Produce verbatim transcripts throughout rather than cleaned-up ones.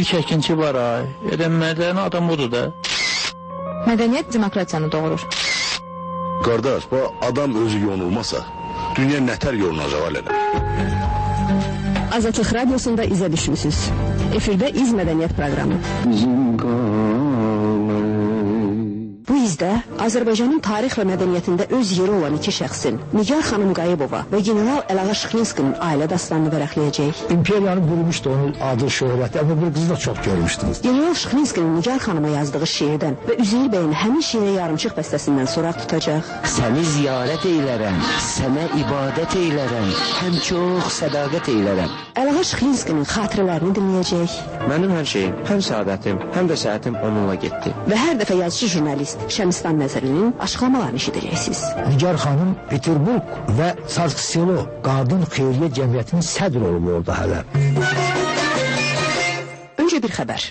İlk əkinçi var ay. Elə mədəni adam odur da. Mədəniyyət demokratiyanı doğurur. Qardaş, bu adam özü yonulmasa, dünya nətər yorulacaq alədə? Azadlıq Radyosunda izə düşmüsünüz. Efirdə İz Mədəniyyət proqramı. Bu izdə Azərbaycanın tarix və mədəniyyətində öz yeri olan iki şəxsin, Nigar xanım Qayıbova və general Əlağa Şıxlinskinin ailə dastanını vərəqləyəcək. İmperiyanı bürümüşdü onun adı, şöhrəti, amma bir qızı da çox görmüşdünüz. General Şıxlinskinin Nigar xanıma yazdığı şiirdən və Üzeyir bəyin həmin şiirə yarımçıq bəstəsindən soraq tutacaq. Səni ziyarət eylərəm, sənə ibadət eylərəm, həm çox sədaqət eylərəm. Əlağa Şıxlinskinin xatirələrini dinləyəcək. Mənim hər şeyim, həm səadətim, həm də səhətim onunla getdi. Və hər dəfə yazıcı jurnalist Şəmistan Nəzərinin açıqlamalarını eşidəcəksiniz. Nigar xanım Peterburg və Sarkselo Qadın Xeyriyyə Cəmiyyətinin sədr olub orada hələ. Öncə bir xəbər.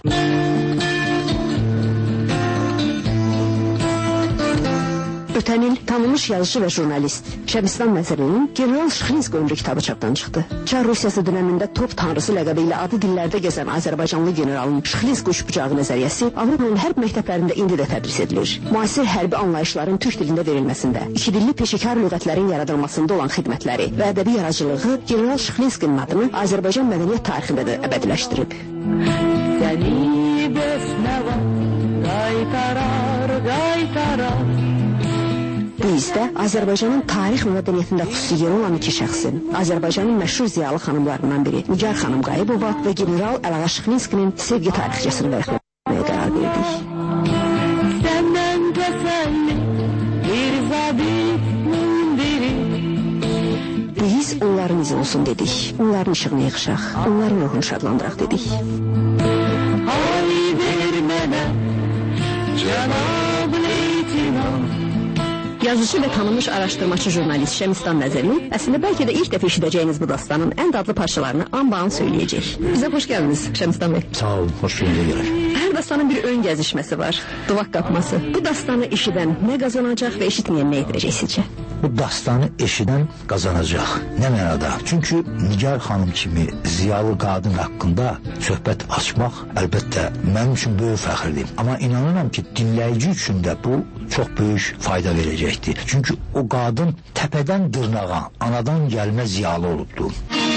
Ötən il tanınmış yazıcı və jurnalist Şəmistan Nəzərinin General Şıxlinski ömrü kitabı çapdan çıxdı. Çar Rusiyası dönəmində top tanrısı ləqəbi ilə adı dillərdə gəzən Azərbaycanlı generalın Şıxlinski üçbucağı nəzəriyyəsi Avropanın hərb məktəblərində indi də tədris edilir. Müasir hərbi anlayışların türk dilində verilməsində, iki dilli peşəkar lüğətlərin yaradılmasında olan xidmətləri və ədəbi yaradıcılığı General Şıxlinskinin adını Azərbaycan mədəniyyət tarixində də əbədiləşdirib. Səni bəsməva qaytarar, qaytarar. Bu izdə Azərbaycanın tarix və mədəniyyətində xüsusi yeri olan iki şəxsin, Azərbaycanın məşhur ziyalı xanımlarından biri Nigar xanım Qayıbova və general Əlağa Şıxlinskinin sevgi tarixçəsini vərəqləməyə qərar verdik. Səndən təsəlli bir zabit mündiri. Biz onların izi olsun dedik, onların işığını yığışaq, onların ruhunu şadlandıraq dedik. Ay ver mənə cənab leytinant. Yazıcı və tanınmış araşdırmacı jurnalist Şəmistan Nəzərin əslində bəlkə də ilk dəfə eşidəcəyiniz bu dastanın ən dadlı parçalarını anbağın söyləyəcək. Bizə xoş gəldiniz Şəmistan bəy. Sağ olun, xoş gəldiniz. Hər dastanın bir ön gəzişməsi var, duvaq qapması. Bu dastanı eşidən nə qazanacaq və eşitməyən nə edəcək sizcə? Bu dastanı eşidən qazanacaq. Nə mənada? Çünki Nigar xanım kimi ziyalı qadın haqqında söhbət açmaq əlbəttə mənim üçün böyük fəxirdir. Amma inanıram ki, dinləyici üçün də bu çox böyük fayda verəcəkdir. Çünki o qadın təpədən dırnağa, anadan gəlmə ziyalı olubdur.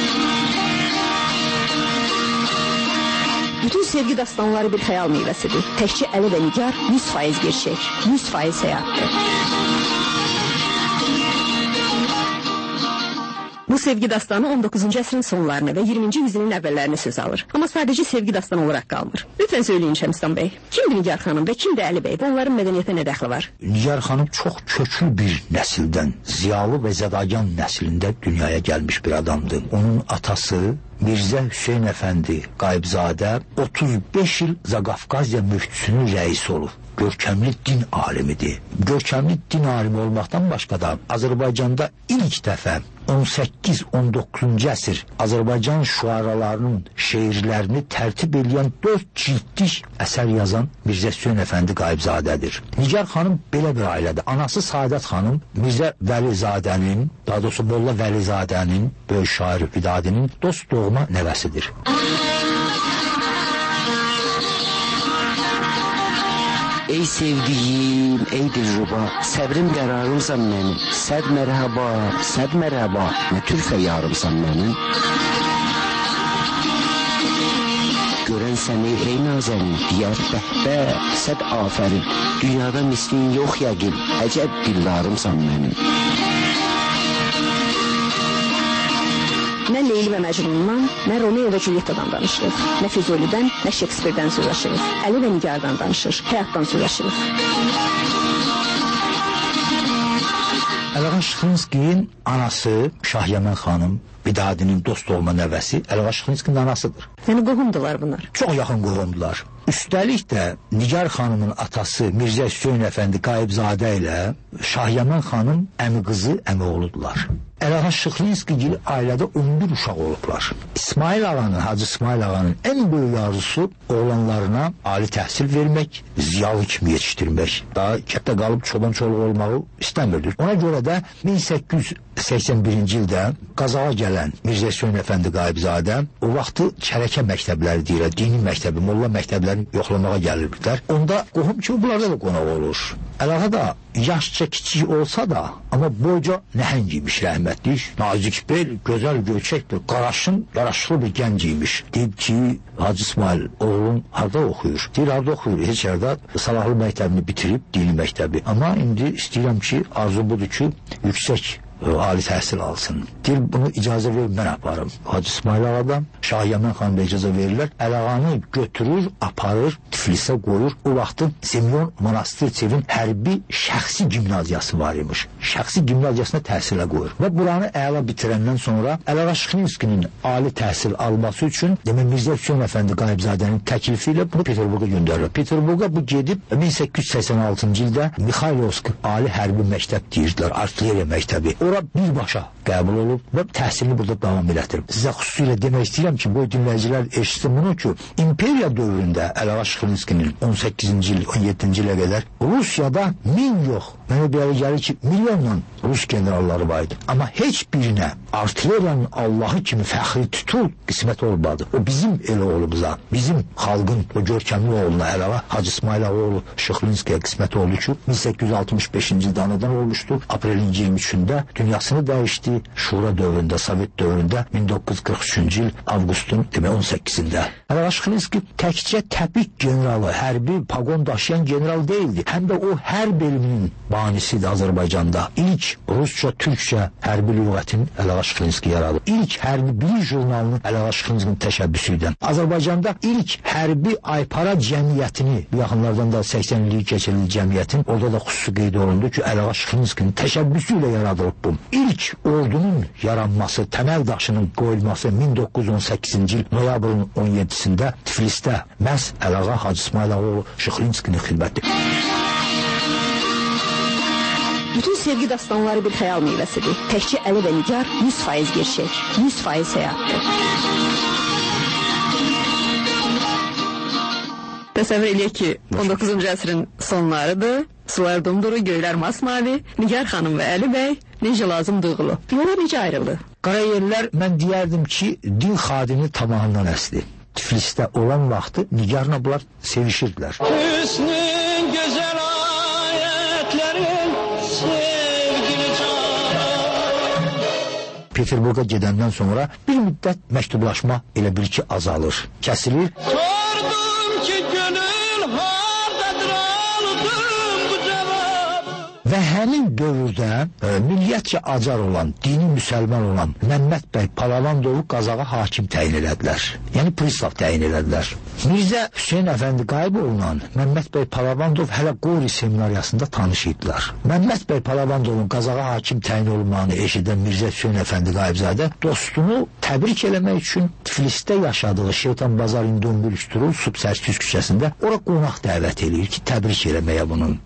Bütün sevgi dastanları bir xəyal meyvəsidir. Təkcə Əli və Nigar yüz faiz gerçək, yüz faiz həyatdır. Bu sevgi dastanı on doqquzuncu əsrin sonlarını və iyirminci yüzilin əvvəllərini söz alır. Amma sadəcə sevgi dastanı olaraq qalmır. Lütfən söyləyin Şəmistan bəy, kimdir Nigar xanım və kimdir Əli bəy? Onların mədəniyyətə nə dəxli var? Nigar xanım çox köklü bir nəsildən, ziyalı və zədagan nəslində dünyaya gəlmiş bir adamdır. Onun atası Mirzə Hüseyn Əfəndi Qayıbzadə otuz beş il Zaqafqaziya müftüsünün rəisi olub. Görkəmli din alimidir. Görkəmli din alimi olmaqdan başqa da Azərbaycanda ilk dəfə on səkkiz on doqquzuncu əsr Azərbaycan şüaralarının şeirlərini tərtib edən dörd cildlik əsər yazan Mirzə Hüseyn Əfəndi Qayıbzadədir. Nigar xanım belə bir ailədir. Anası Saadət xanım Mirzə Vəlizadənin, daha doğrusu Molla Vəlizadənin, böyük şair Vidadinin dost doğma nəvəsidir. Ey sevdiyim, ey dilruba, səbrim qərarımsan mənim, səd mərhaba, səd mərhaba, nə tür fəyyarımsan mənim. Görən səni ey nazənin, diyar bəhbə, səd afərin, dünyada mislin yox yəqin, əcəb dillarımsan mənim. Nə Leyli və Məcnundan, nə Romeo və Julietta'dan danışırıq, nə Füzulidən, nə Şekspirdən söz açırıq, Əli və Nigardan danışır, həyatdan söz açırıq. Əlağa Şıxlinskinin anası Şahyəmən xanım, Vidadinin dost olma nəvəsi Əlağa Şıxlinskinin anasıdır. Yəni qohumdular bunlar? Çox yaxın qohumdular. Üstəlik də Nigar xanımın atası Mirzə Hüseyn Əfəndi Qayıbzadə ilə Şahyəmən xanım əmi qızı, əmi oğludular. Əlağa Şıxlinski gil ailədə on bir uşaq olublar. İsmail ağanın, Hacı İsmail ağanın ən böyük arzusu oğlanlarına ali təhsil vermək, ziyalı kimi yetişdirmək. Daha kətdə qalıb çoban çoluq olmağı istəmirdi. Ona görə də min səkkiz yüz səksən birinci ildə Qazağa gələn Mirzə Hüseyn Əfəndi Qayıbzadə o vaxtı çərəkə məktəbləri deyirlər, dini məktəbi, molla məktəblərini yoxlamağa gəlirdilər. Onda qohum kimi bunlarda da qonaq olur. Əlağa da yaşca kiçik olsa da, amma boyca nəhəng imiş rəhmətli, nazik bel, gözəl göçəkdir, qaraşın, yaraşıqlı bir gənc imiş. Deyib ki, Hacı İsmail, oğlum harada oxuyur? Deyir, harada oxuyur? Heç yerdə Salahlı məktəbini bitirib, dini məktəbi. Amma indi istəyirəm ki, arzu budur ki, yüksək ali təhsil alsın. Deyir, bunu icazə verir, mən aparım. Hacı İsmail ağadan Şah Yəmən xanım da icazə verirlər. Əlağanı götürür, aparır, Tiflisə qoyur. O vaxtın Semyon Monastirçevin hərbi şəxsi gimnaziyası var imiş. Şəxsi gimnaziyasına təhsilə qoyur. Və buranı əla bitirəndən sonra Əlağa Şıxlinskinin ali təhsil alması üçün demək Mirzə Hüseyn Əfəndi Qayıbzadənin təklifi ilə bunu Peterburqa göndərir. Peterburqa bu gedib min səkkiz yüz səksən altıncı ildə Mixaylovsk ali hərbi məktəb deyirdilər, artilleriya məktəbi. Ora birbaşa qəbul olub və təhsilini burada davam elətdirib. Sizə xüsusilə demək istəyirəm ki, bu dinləyicilər eşitsin bunu ki, imperiya dövründə Əlağa Şıxlinskinin on səkkizinci il, on yeddinci ilə qədər Rusiyada min yox, mənə belə gəlir ki, milyonla Rus generalları var idi. Amma heç birinə artilleriyanın Allahı kimi fəxri tutul qismət olmadı. O bizim elə oğlumuza, bizim xalqın o görkəmli oğluna Əlağa Hacı İsmail oğlu Şıxlinskiyə qismət oldu ki, min səkkiz yüz altmış beşinci ildə anadan olmuşdu. Aprelin iyirmi üçündə dünyasını dəyişdi. Şura dövründə, Sovet dövründə min doqquz yüz qırx üçüncü il avqustun demək on səkkizində. Əlağa Şıxlinski təkcə təpik generalı, hərbi paqon daşıyan general deyildi. Həm də o hərb elminin banisidir Azərbaycanda. İlk Rusça-Türkçə hərbi lüğətini Əlağa Şıxlinski yaradı. İlk hərbi bilik jurnalının Əlağa Şıxlinskinin təşəbbüsü idi. Azərbaycanda ilk hərbi aypara cəmiyyətini, yaxınlardan da səksən illik keçirildi cəmiyyətin, orada da xüsusi qeyd olundu ki, Əlağa Şıxlinskinin təşəbbüsü ilə yaradılıb bu. İlk ordunun yaranması, təməl daşının qoyulması min doqquz yüz on səkkizinci il noyabrın on yeddisində Tiflisdə məhz Əlağa Hacı İsmail oğlu Şıxlinskinin xidməti. Bütün sevgi dastanları bir xəyal meyvəsidir. Təkcə Əli və Nigar yüz faiz gerçək, yüz faiz həyatdır. Təsəvvür eləyək ki, on doqquzuncu əsrin sonlarıdır. Sular dumduru, göylər masmavi, Nigar xanım və Əli bəy necə lazım duyğulu. Yola necə ayrıldı? Qarayerlər, mən deyərdim ki, din xadimi tamamından əsli. Tiflisdə olan vaxtı Nigarla bunlar sevişirdilər. Hüsnün gözəl ayətlərin sevgili canım. Peterburqa gedəndən sonra bir müddət məktublaşma elə bir ki azalır, kəsilir. Sordum ki gönül hardadır aldım bu cevabı. Və həmin dövrdə e, milliyyətcə acar olan, dini müsəlman olan Məmməd bəy Palavandovu Qazağa hakim təyin elədilər. Yəni pristav təyin elədilər. Mirzə Hüseyn Əfəndi Qayıboğlu'la Məmməd bəy Palavandov hələ Qori seminariyasında tanış idilər. Məmməd bəy Palavandovun Qazağa hakim təyin olmağını eşidən Mirzə Hüseyn Əfəndi Qayıbzadə dostunu təbrik eləmək üçün Tiflisdə yaşadığı Şeytan Bazar İndon Bülüşdürül Subsərkiz küçəsində ora qonaq dəvət eləyir ki, təbrik eləməyə bunun.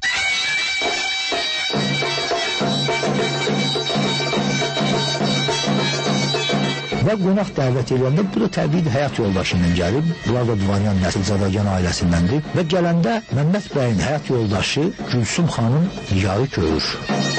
Və qonaq dəvət edəndə bu da təbii həyat yoldaşından gəlib. Bunlar da Divanyan nəsil Zadagan ailəsindəndir. Və gələndə Məmməd bəyin həyat yoldaşı Gülsüm xanım Nigarı görür.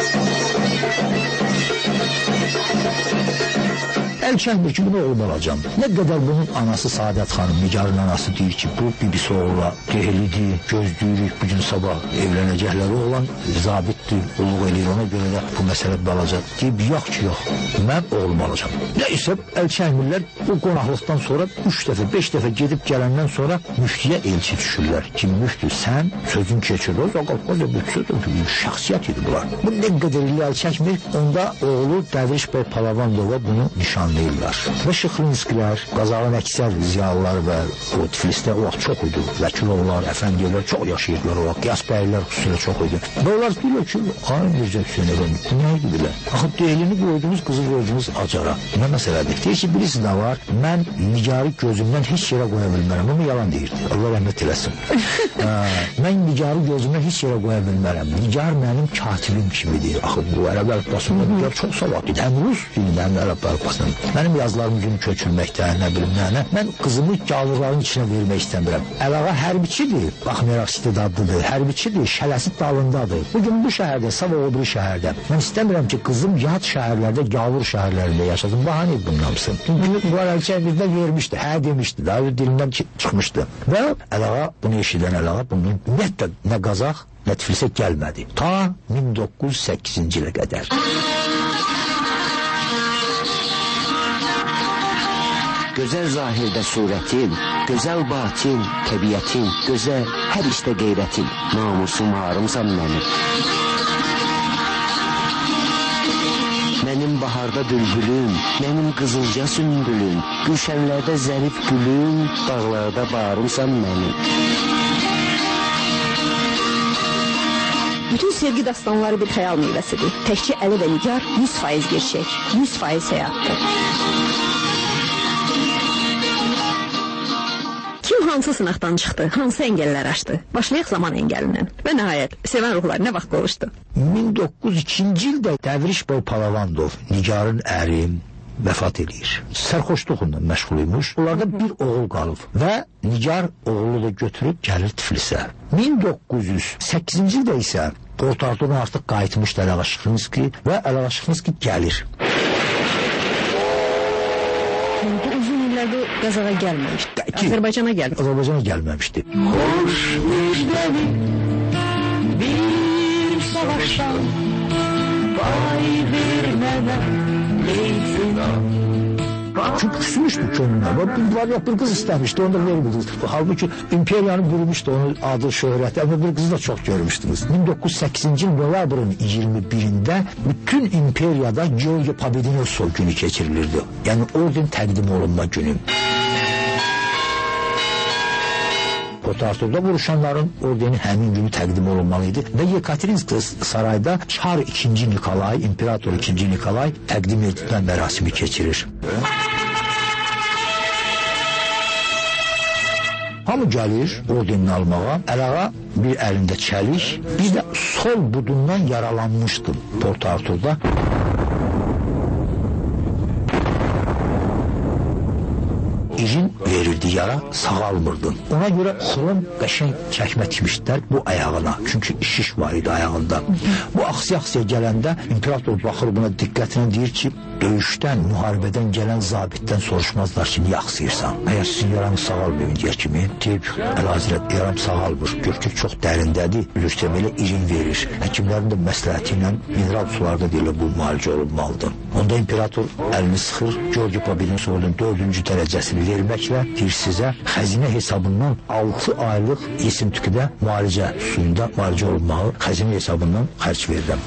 Əl çəkmir ki, bunu oğlum alacam. Nə qədər bunun anası Saadət xanım, Nigarın anası deyir ki, bu bibisi oğula gehlidir, gözləyirik, bugün sabah evlənəcəkləri oğlan zabitdir, qulluq eləyir, ona görə də bu məsələ balacaq. Deyib, yox ki, yox, mən oğlum alacam. Nəysə, əl çəkmirlər, bu qonaqlıqdan sonra üç dəfə, beş dəfə gedib gələndən sonra müftiyə elçi düşürlər ki, müftü, sən sözün keçir, o qapqaza bir söz, şəxsiyyət idi bunlar. Bu nə qədər ilə əl çəkmir, onda oğlu Dəviş bəy Palavandova bunu nişanlı tanıyırlar. Və Şıxlinskilər, Qazağın əksər ziyalılar və o Tiflisdə o vaxt çox idi. Vəkilovlar, əfəndiyələr çox yaşayırlar o vaxt. Qiyasbəylər xüsusilə çox idi. Və onlar deyirlər ki, xanım Mirzə Hüseyin efendi, bu nə edirlər? Axı deylini qoydunuz, qızı qoydunuz acara. Nə məsələdir? Deyir ki, bilirsiniz nə var? Mən Nigarı gözümdən heç yerə qoya bilmərəm. Amma yalan deyirdi. Allah rəhmət eləsin. Mən Nigarı gözümdən heç yerə qoya bilmərəm. Nigar mənim katibim kimidir. Axı bu ərəb əlifbasında Nigar çox savadlıdır. Həm rus dilində, həm ərəb əlifbasında. Mənim yazılarım üzünü köçürməkdə, nə bilim nə, nə. Mən qızımı gavurların içinə vermək istəmirəm. Əlağa hərbiçidir, baxmayaraq istedadlıdır. Hərbiçidir, şələsi dalındadır. Bugün bu şəhərdə, Sava o biri şəhərdə. Mən istəmirəm ki, qızım yad şəhərlərdə, gavur şəhərlərində yaşasın. Bahane bunun hamısı. Çünki bu əlçə bizdə vermişdi, hə demişdi, daha dilindən çıxmışdı. Və Əlağa bunu eşidən Əlağa bunun ümumiyyətlə nə Qazaq, nə Tiflisə gəlmədi. Ta min doqquz yüz səkkizinci ilə qədər. Gözəl zahirdə surətin, gözəl batin, təbiətin, gözəl hər işdə qeyrətin, namusum harımsan mənim. Mənim baharda bülbülüm, mənim qızılca sümbülüm, gülşənlərdə zərif gülüm, dağlarda bağrımsan mənim. Bütün sevgi dastanları bir xəyal meyvəsidir. Təkcə Əli və Nigar yüz faiz gerçək, yüz faiz həyatdır. Kim hansı sınaqdan çıxdı, hansı əngəllər aşdı? Başlayaq zaman əngəlindən. Və nəhayət, sevən ruhlar nə vaxt qovuşdu? min doqquz yüz ikinci ildə Təvriş Boy Palavandov, Nigarın əri, vəfat edir. Sərxoşluqla məşğul imiş. Onlarda bir oğul qalıb və Nigar oğlu da götürüb gəlir Tiflisə. min doqquz yüz səkkizinci ildə isə Port-Artur'un artıq qayıtmışdı Əlağa Şıxlinski və Əlağa Şıxlinski gəlir. Bu uzun illərdə Qazağa gəlməmişdi. Azərbaycana gəldi. Azərbaycana gəlməmişdi. Hoş müjdəni bir savaşdan pay vermədən leyfinan. Çünki küsmüşdü könlünə. Var ya bir qız istəmişdi, onu da vermədiniz. Halbuki imperiyanı bürümüşdü onun adı, şöhrəti. Amma bir qızı da çox görmüşdünüz. min doqquz yüz səkkizinci il noyabrın iyirmi birində bütün imperiyada Georgi Pobedinov günü keçirilirdi. Yəni orden təqdim olunma günü. Port-Artur'da vuruşanların ordeni həmin günü təqdim olunmalıydı və Yekaterinsk sarayda Çar ikinci Nikolay, İmperator ikinci Nikolay təqdim edilən mərasimi keçirir. Hamı gəlir ordenini almağa, Əlağa bir əlində çəlik, bir də sol budundan yaralanmışdı Port-Artur'da. İrin verirdi yara, sağalmırdı. Ona görə xrom qəşəng çəkmə tikmişdilər bu ayağına. Çünki şiş var idi ayağında. Bu aksiya-aksiya gələndə imperator baxır buna diqqətlə deyir ki, döyüşdən, müharibədən gələn zabitdən soruşmazlar ki, niyə axsıyırsan? Əgər sizin yaranız sağalmıyor indiyə kimi, deyib, Əlahəzrət, yaram sağalmır. Görkək çox dərindədir, bilirsə belə irin verir. Həkimlərin də məsləhəti ilə mineral sularda deyilə bu müalicə olunmalıdır. Onda imperator əlini sıxır, Georgi Pobedinov dördüncü dərəcəsini verməklə deyir sizə xəzinə hesabından altı aylıq Yesintükdə müalicə suyunda müalicə olunmağı xəzinə hesabından xərc verirəm.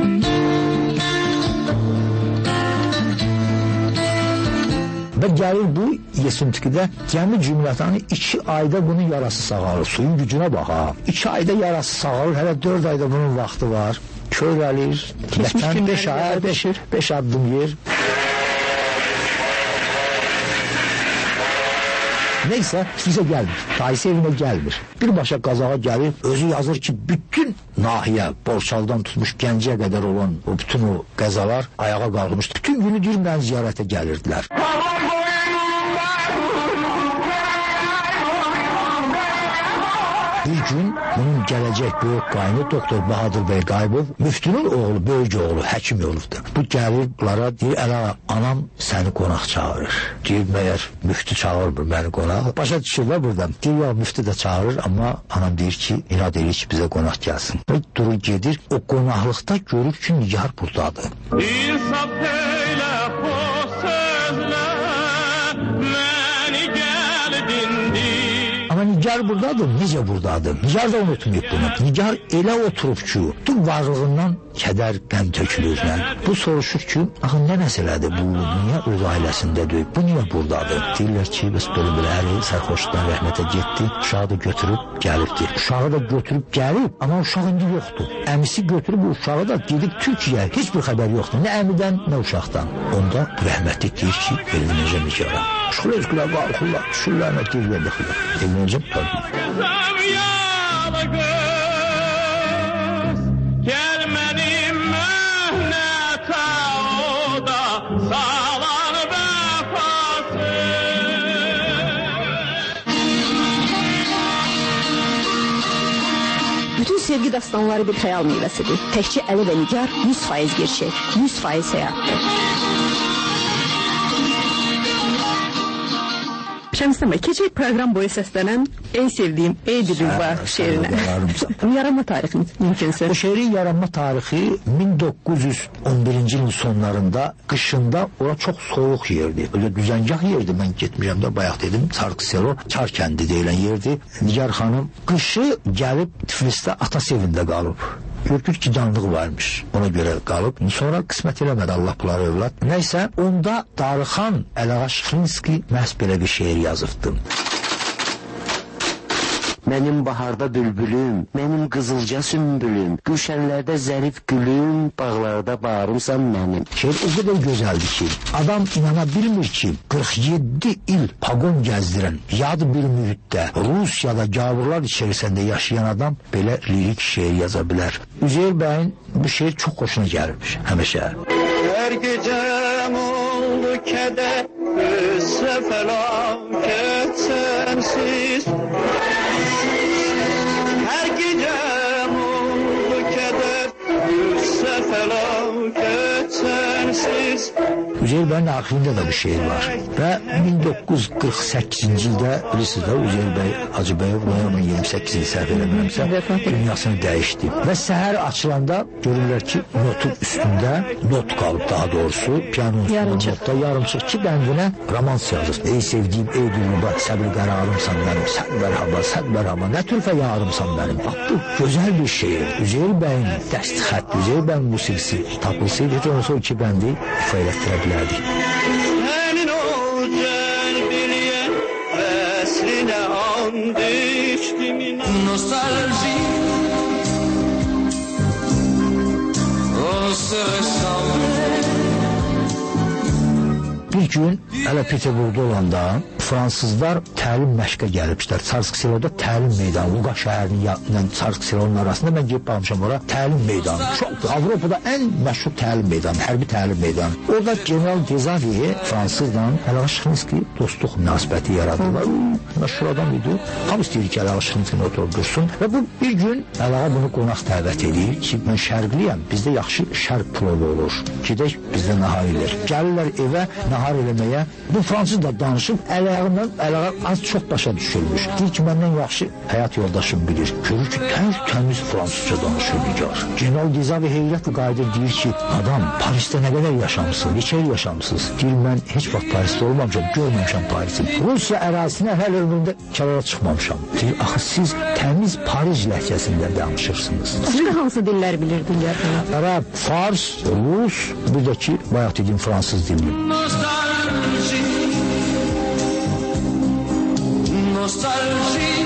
Və gəlir bu Yesintükdə cəmi cümlətanı iki ayda bunun yarası sağalır. Suyun gücünə bax ha. İki ayda yarası sağalır, hələ dörd ayda bunun vaxtı var. Körəlir, vətən beş ay, beş, beş addım yer. Neysə, sizə gəlmir, Taysi evinə gəlmir. Birbaşa Qazağa gəlir, özü yazır ki, bütün nahiyə, Borçaldan tutmuş Gəncəyə qədər olan o bütün o qəzalar ayağa qalmışdı. Bütün günü deyir, mən ziyarətə gəlirdilər. Bir gün bunun gələcək böyük qaynı doktor Bahadır bəy Qaybov müftünün oğlu, böyük oğlu, həkim olubdur. Bu gəlir bunlara, deyir, Əlağa, anam səni qonaq çağırır. Deyir, məyər müftü çağırmır məni qonaq. Başa düşürlər buradan. Deyir, ya müftü də çağırır, amma anam deyir ki, inad edir ki, bizə qonaq gəlsin. Və durur gedir, o qonaqlıqda görür ki, Nigar buradadır. İnsaf elə xoş sözlə məni gəl dindir. Amma Nigar buradadır, necə buradadır? Nigar da unutmayıb bunu. Nigar elə oturub ki, tüm varlığından kədər, qəm tökülür. Bu soruşur ki, axı nə məsələdir bu? Niyə öz ailəsindədir? Bu niyə buradadır? Deyirlər ki, bəs belə-belə əri sərxoşdan rəhmətə getdi, uşağı da götürüb gəlibdir. Uşağı da götürüb gəlib, amma uşaq indi yoxdur. Əmisi götürüb uşağı da gedib Türkiyəyə, heç bir xəbər yoxdur. Nə əmidən, nə uşaqdan. Onda rəhmətli deyir ki, belə necə Nigara. Şular özgülər qalxırlar, düşürlər, nə deyirlər, dəxilər. Elməyəcəm, tabii. Bütün sevgi dastanları bir xəyal meyvəsidir. Təkcə Əli və Nigar yüz faiz gerçək, yüz faiz həyatdır. Şəmsdən bəy, keçək proqram boyu səslənən Ey sevdiyim, ey Dilruba şeirinə. Yaranma tarixi mümkünsə. Bu şeirin yaranma tarixi min doqquz yüz on birinci ilin sonlarında, qışında ora çox soyuq yerdi. Öyle düzəngah yerdi, mən getmişəm də bayaq dedim, Sarkiselo, Çar kəndi deyilən yerdi. Nigar xanım qışı gəlib Tiflisdə atası evində qalıb. Görgür ki, canlıq varmış, ona görə qalıb. Sonra qismət eləmədi Allah bunları övlad. Nəysə, onda Darıxan Əlağa Şıxlinski məhz belə bir şeir yazıbdı. Mənim baharda bülbülüm, mənim qızılca sümbülüm, gülşənlərdə zərif gülüm, bağlarda bağrımsan mənim. Şeir o qədər gözəldir ki, adam inana bilmir ki, qırx yeddi il pagon gəzdirən yad bir mühitdə, Rusiyada gavurlar içərisində yaşayan adam belə lirik şeir yaza bilər. Üzeyir bəyin bu şeir çox xoşuna gəlmiş, həmişə. Hər gecəm oldu kədər, qıssa fəlakət sənsiz. Hər gecəm oldu kədər, qıssa fəlakət sənsiz. Üzeyir bəyin axirində da bir şeir var. Və min doqquz yüz qırx səkkizinci ildə bilirsiniz də Üzeyir bəy Hacıbəyev noyabr iyirmi səkkizinci səhv eləmirəmsə dünyasını dəyişdi. Və səhər açılanda görürlər ki, notun üstündə not qalıb, daha doğrusu piyanonun notda yarımçıq iki bəndinə romans yazır. Ey sevdiyim, ey Dilruba, səbr qərarımsan mənim, sən mərhaba, sən mərhaba, nə tür fəyarımsan mənim. Bax, bu gözəl bir şeir. Üzeyir bəyin dəst xətt, Üzeyir bəyin musiqisi tapılsaydı, heç olsa o iki bəndi ifa elətdirə bilərdik. Sənin o cəlbiliyən vəslinə and içdim inan. Nostalji on se ressemble. Bir gün hələ Peterburgda olanda fransızlar təlim məşqə gəliblər. Sarkisiloda təlim meydanı, Luqa şəhərinin ilə Sarkisilonun arasında mən gedib baxmışam ora. Təlim meydanı. Çox Avropada ən məşhur təlim meydanı, hərbi təlim meydanı. Orada General Dezaviye fransızla Əlağa Şıxlinski dostluq münasibəti yaradırlar. Məşhur adam idi. Tam istəyir ki, Əlağa Şıxlinski oturub dursun. Və bu bir gün Əlağa bunu qonaq dəvət edir ki, mən şərqliyəm, bizdə yaxşı şərq plovu olur. Gedək bizdə nahar edir. Gəlirlər evə nahar eləməyə. Bu fransız da danışıb Əlağından Əlağa az çox başa düşülmüş. Deyir ki, məndən yaxşı həyat yoldaşım bilir. Görür ki, tər təmiz fransızca danışır Nigar. General Dezavi heyrətlə qayıdır, deyir ki, adam Parisdə nə qədər yaşamısınız, neçə il yaşamısınız? Deyir, mən heç vaxt Parisdə olmamışam, görməmişəm Parisi. Rusiya ərazisinə hələ ömrümdə kənara çıxmamışam. Deyir, axı siz təmiz Paris ləhcəsində danışırsınız. Başqa hansı dillər bilirdin ya? Ərəb, Fars, Rus, bir də ki, bayaq dediyim fransız dilini. Nostalji, nostalji.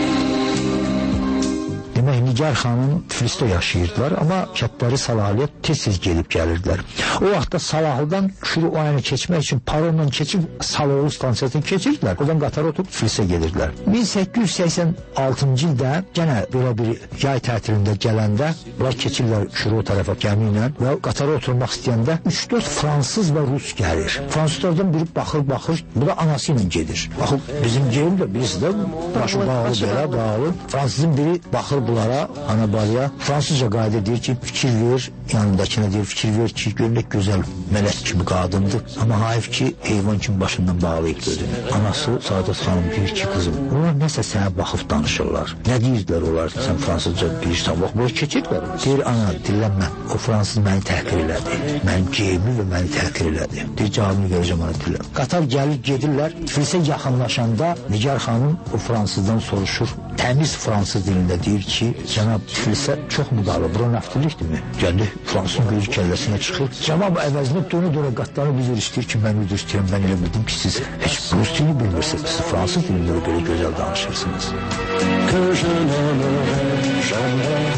Demək, Nigar xanım Tiflisdə yaşayırdılar, amma kətləri Salahiyyət tez-tez gedib gəlirdilər. O vaxtda Salahlıdan Şuru oyana keçmək üçün paronla keçib Saloğlu stansiyasını keçirdilər. Oradan qatara oturub Tiflisə gedirdilər. min səkkiz yüz səksən altıncı ildə gənə belə bir yay tətilində gələndə bunlar keçirlər Şuru tərəfə gəmi ilə və qatara oturmaq istəyəndə üç dörd fransız və rus gəlir. Fransızlardan biri baxır, baxır, bu da anası ilə gedir. Baxın, bizim geyim də birisi də başı bağlı belə, bağlı. Fransızın biri baxır bunlara, sonra ana balya Fransızca qayda deyir ki, fikir ver, yanındakine deyir, fikir ver ki, görünək gözəl mələk kimi qadındır. Amma hayf ki, heyvan kimi başından bağlayıb gözünü. Anası Saadət xanım deyir ki, qızım, onlar nəsə sənə baxıb danışırlar. Nə deyirdilər onlar, sən Fransızca bilirsən, bax, buraya keçirlər. Deyir, ana, dillənmə, o Fransız məni təhqir elədi. Mənim geyimi və məni təhqir elədi. Deyir, cavabını verəcəm ona dillən. Qatar gəlir, gedirlər, Tiflisə yaxınlaşanda Nigar xanım o Fransızdan soruşur. Təmiz Fransız dilində deyir ki, cənab Tiflisə çox müdalı, bura nəftilikdirmi? Gəlir, Fransızın gözü kəlləsinə çıxır. Cavab əvəzini dönə-dönə qatları bizir istəyir ki, mən üzr istəyirəm, mən elə bildim ki, siz heç Rus dilini bilmirsiniz, siz Fransız dilində də belə gözəl danışırsınız. Que je n'aimerai jamais.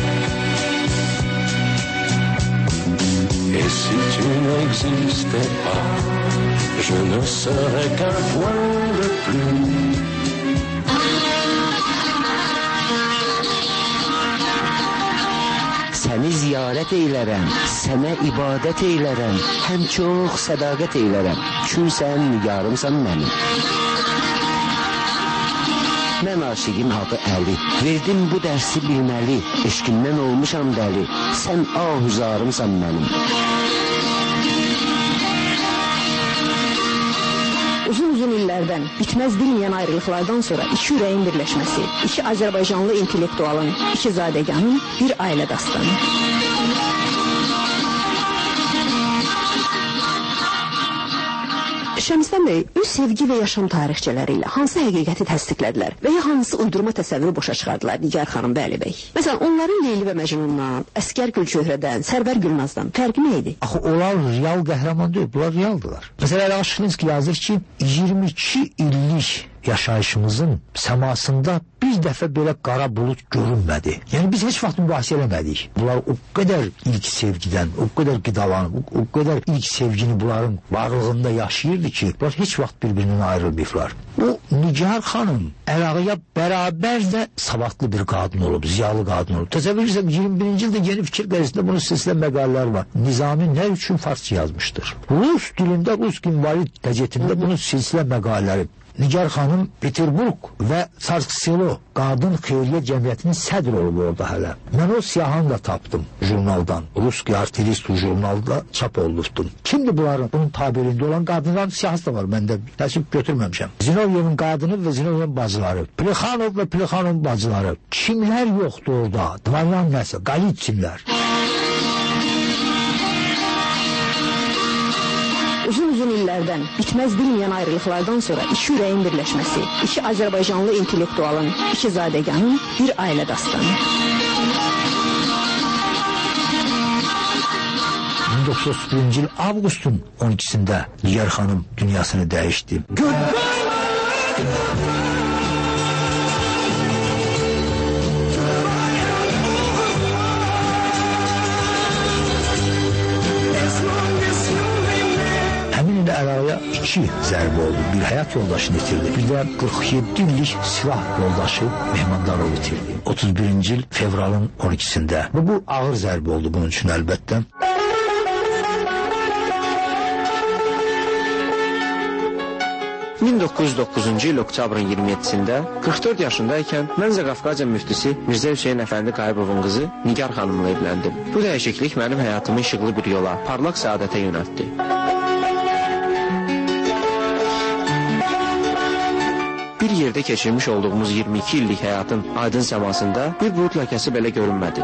Et si tu n'existais pas, je ne serais qu'un point de plus. Səni ziyarət eylərəm, sənə ibadət eylərəm, həm çox sədaqət eylərəm, çünki sən nigarımsan mənim. Mən aşiqin adı Əli, verdim bu dərsi bilməli, eşqimdən olmuşam dəli, sən ahuzarımsan mənim. Uzun-uzun illərdən bitməz bilməyən ayrılıqlardan sonra iki ürəyin birləşməsi, iki Azərbaycanlı intellektualın, iki zadəganın bir ailə dastanı. Şəmsdən bəy öz sevgi və yaşam tarixçələri ilə hansı həqiqəti təsdiqlədilər və ya hansı uydurma təsəvvürü boşa çıxardılar Nigar xanım və Əli bəy? Məsələn, onların Leyli və Məcnundan, Əsgər Gülçöhrədən, Sərvər Gülnazdan fərqi nə idi? Axı, onlar real qəhrəman deyil, bunlar realdılar. Məsələn, Əli Şıxlinski yazır ki, iyirmi iki illik yaşayışımızın səmasında bir dəfə belə qara bulut görünmədi. Yəni biz heç vaxt mübahisə eləmədik. Bunlar o qədər ilk sevgidən, o qədər qidalanıb, o, o qədər ilk sevgini bunların varlığında yaşayırdı ki, bunlar heç vaxt bir-birindən ayrılmayıblar. Bu Nigar xanım Əlağıya bərabər də savadlı bir qadın olub, ziyalı qadın olub. Təsəvvür edirəm, iyirmi birinci ildə Yeni Fikir qəzetində bunun silsilə məqalələr var. Nizami nə üçün farsça yazmışdır? Rus dilində, Rus invalid qəzetində bunun silsilə məqalələri. Nigar xanım Peterburg və Sarsilo Qadın Xeyriyyə Cəmiyyətinin sədr olub orada hələ. Mən o siyahını da tapdım jurnaldan. Ruski Artilist jurnalda çap olunubdur. Kimdir bunların? Bunun tabirində olan qadınların siyahısı da var. Mən də təsvip götürməmişəm. Zinovyevin qadını və Zinovyevin bacıları. Plexanov və Plexanovun bacıları. Kimlər yoxdur orada? Dvaryan nəsə? Qalitçinlər. Uzun-uzun illərdən bitməz bilməyən ayrılıqlardan sonra iki ürəyin birləşməsi, iki Azərbaycanlı intellektualın, iki zadəganın bir ailə dastanı. min doqquz yüz otuz birinci il avqustun on ikisində Nigar xanım dünyasını dəyişdi. Əlağıya iki zərbə oldu. Bir həyat yoldaşını itirdi. Bir də qırx yeddi illik silah yoldaşı Mehmandarov itirdi. otuz birinci il fevralın on ikisində. Bu, bu ağır zərbə oldu bunun üçün əlbəttə. min doqquz yüz doqquzuncu il oktyabrın iyirmi yeddisində qırx dörd yaşındaykən mən Qafqaziya müftisi Mirzə Hüseyn Əfəndi Qayıbovun qızı Nigar xanımla evləndim. Bu dəyişiklik mənim həyatımı işıqlı bir yola, parlaq səadətə yönəltdi. Bir yerdə keçirmiş olduğumuz iyirmi iki illik həyatın aydın səmasında bir bulud ləkəsi belə görünmədi.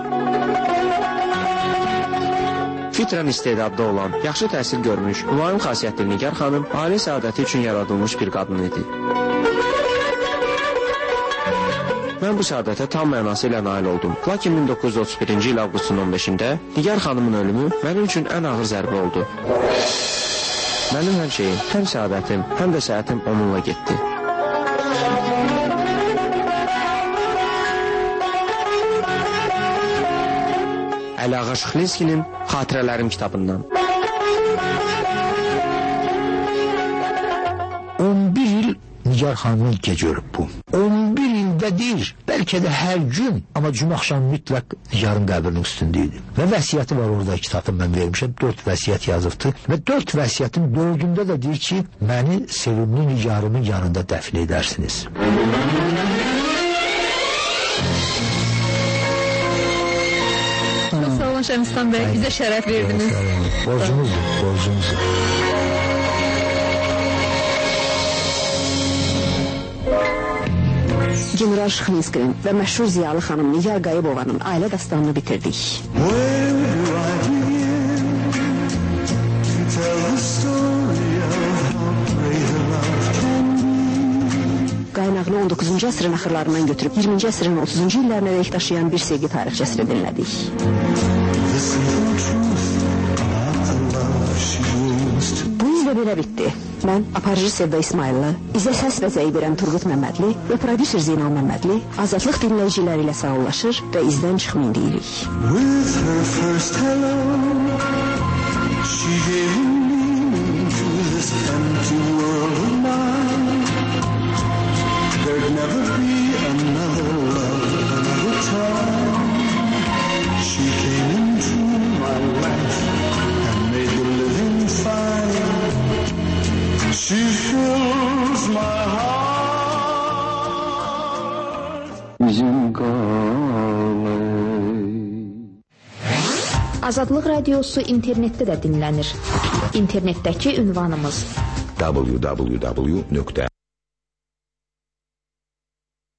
Fitrən istedadlı olan, yaxşı təhsil görmüş, mülayim xasiyyətli Nigar xanım ailə səadəti üçün yaradılmış bir qadın idi. Mən bu səadətə tam mənası ilə nail oldum. Lakin min doqquz yüz otuz birinci il avqustun on beşində Nigar xanımın ölümü mənim üçün ən ağır zərbə oldu. Mənim hər şeyim, həm səadətim, həm də səhətim onunla getdi. Əli Şıxlinskinin Xatirələrim kitabından. on bir il Nigar xanımın gec ölüb bu. on bir ildə deyir, bəlkə də hər gün, amma cümə axşam mütləq Nigarın qəbrinin üstündə idi. Və vəsiyyəti var orada kitabda mən vermişəm, dörd vəsiyyət yazıbdır. Və dörd vəsiyyətin dördündə də deyir ki, məni sevimli Nigarımın yanında dəfn edərsiniz. olun Şəmistan bəy, bizə şərəf verdiniz. Borcumuzdur, borcumuzdur. General Şıxlinskinin və məşhur ziyalı xanım Nigar Qayıbovanın ailə dastanını bitirdik. Qaynağını on doqquzuncu əsrin axırlarından götürüb iyirminci əsrin otuzuncu illərinə dək daşıyan bir sevgi tarixçəsini dinlədik. Bu il də belə bitdi. Mən aparıcı Sevda İsmaillı, izə səs və zəyi verən Turgut Məmmədli və prodüser Zeynal Məmmədli azadlıq dinləyiciləri ilə sağollaşır və izdən çıxmayın deyirik. With her first hello, she gave me to this empty world of mine. There'd never be another love, another time. She came into my life and made the living fine. She fills my heart. Bizim Azadlıq Radiosu internetdə də dinlənir. İnternetdəki ünvanımız w w w nöqtə